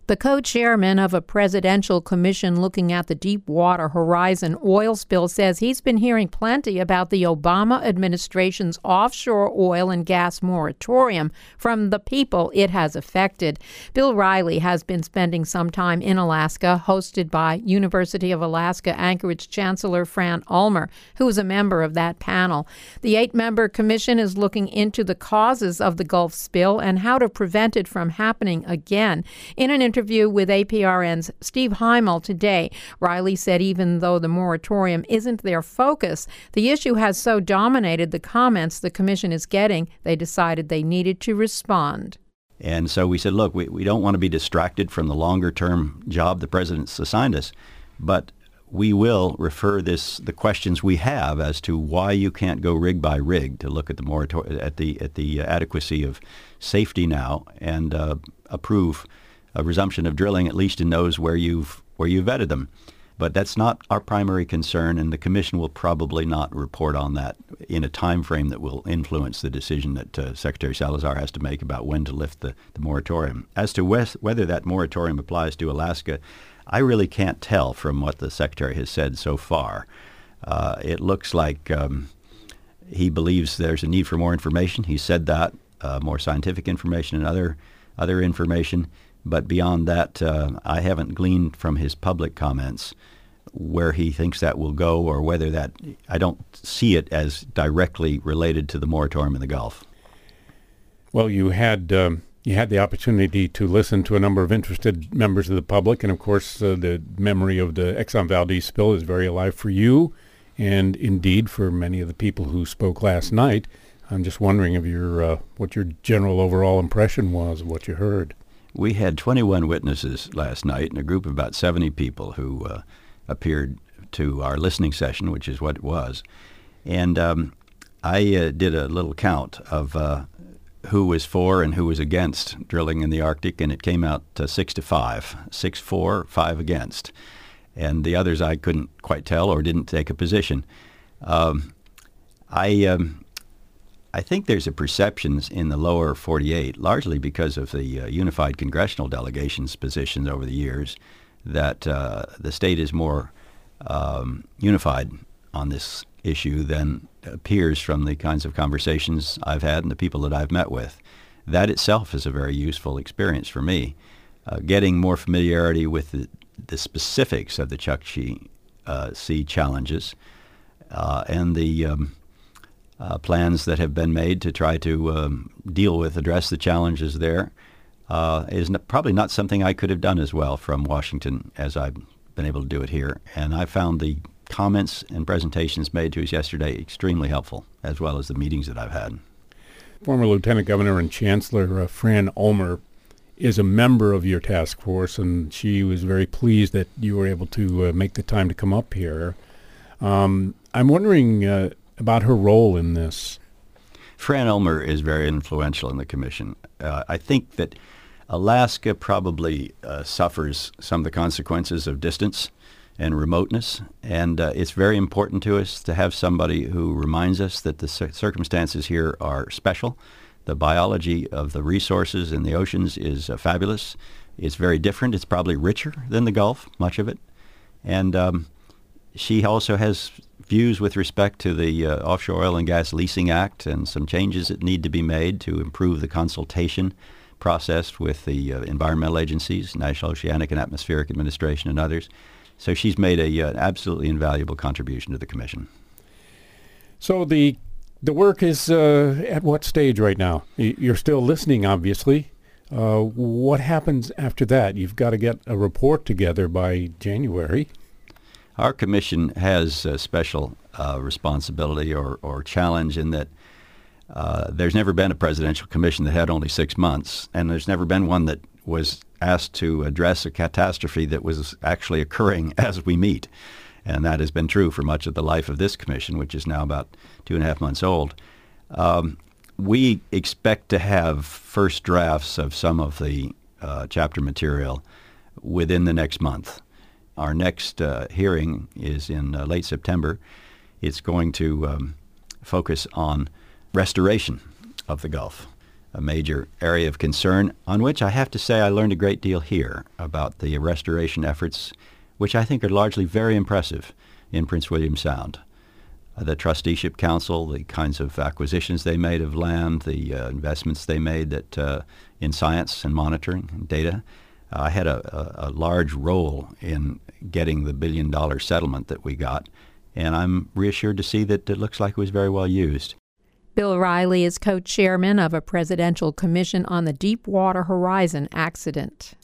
The co-chairman of a presidential commission looking at the Deepwater Horizon oil spill says he's been hearing plenty about the Obama administration's offshore oil and gas moratorium from the people it has affected. Bill Riley has been spending some time in Alaska, hosted by University of Alaska Anchorage Chancellor Fran Ulmer, who is a member of that panel. The 8-member commission is looking into the causes of the Gulf spill and how to prevent it from happening again. In an interview with APRN's Steve Heimel today, Riley said even though the moratorium isn't their focus, the issue has so dominated the comments the commission is getting, they decided they needed to respond. And so we said, look, we don't want to be distracted from the longer-term job the president's assigned us, but we will refer the questions we have as to why you can't go rig by rig to look at the moratorium, at the adequacy of safety now, and approve a resumption of drilling, at least in those where you've vetted them. But that's not our primary concern, and the commission will probably not report on that in a time frame that will influence the decision that Secretary Salazar has to make about when to lift the moratorium. As to whether that moratorium applies to Alaska, I really can't tell from what the Secretary has said so far. It looks like he believes there's a need for more information. He said that, more scientific information and other information. But beyond that, I haven't gleaned from his public comments where he thinks that will go, or whether that, I don't see it as directly related to the moratorium in the Gulf. Well, you had the opportunity to listen to a number of interested members of the public, and of course the memory of the Exxon Valdez spill is very alive for you, and indeed for many of the people who spoke last night. I'm just wondering of what your general overall impression was of what you heard. We had 21 witnesses last night and a group of about 70 people who appeared to our listening session, which is what it was. And I did a little count of who was for and who was against drilling in the Arctic, and it came out 6-5, 6 for, 5 against. And the others I couldn't quite tell or didn't take a position. I think there's a perception in the lower 48, largely because of the unified congressional delegation's positions over the years, that the state is more unified on this issue than appears from the kinds of conversations I've had and the people that I've met with. That itself is a very useful experience for me. Getting more familiarity with the specifics of the Chukchi Sea challenges and the plans that have been made to try to address the challenges there is probably not something I could have done as well from Washington as I've been able to do it here. And I found the comments and presentations made to us yesterday extremely helpful, as well as the meetings that I've had. Former Lieutenant Governor and Chancellor Fran Ulmer is a member of your task force, and she was very pleased that you were able to make the time to come up here. I'm wondering about her role in this. Fran Ulmer is very influential in the commission. I think that Alaska probably suffers some of the consequences of distance and remoteness, and it's very important to us to have somebody who reminds us that the circumstances here are special. The biology of the resources in the oceans is fabulous. It's very different. It's probably richer than the Gulf, much of it. And she also has views with respect to the Offshore Oil and Gas Leasing Act and some changes that need to be made to improve the consultation process with the environmental agencies, National Oceanic and Atmospheric Administration and others. So she's made an absolutely invaluable contribution to the commission. So the work is at what stage right now? You're still listening, obviously. What happens after that? You've got to get a report together by January. Our commission has a special responsibility or challenge in that there's never been a presidential commission that had only 6 months, and there's never been one that was asked to address a catastrophe that was actually occurring as we meet. And that has been true for much of the life of this commission, which is now about 2.5 months old. We expect to have first drafts of some of the chapter material within the next month. Our next hearing is in late September. It's going to focus on restoration of the Gulf. a major area of concern on which I have to say I learned a great deal here about the restoration efforts, which I think are largely very impressive in Prince William Sound. The Trusteeship Council, the kinds of acquisitions they made of land, the investments they made that in science and monitoring and data. I had a large role in getting the $1 billion settlement that we got, and I'm reassured to see that it looks like it was very well used. Bill Riley is co-chairman of a presidential commission on the Deepwater Horizon accident.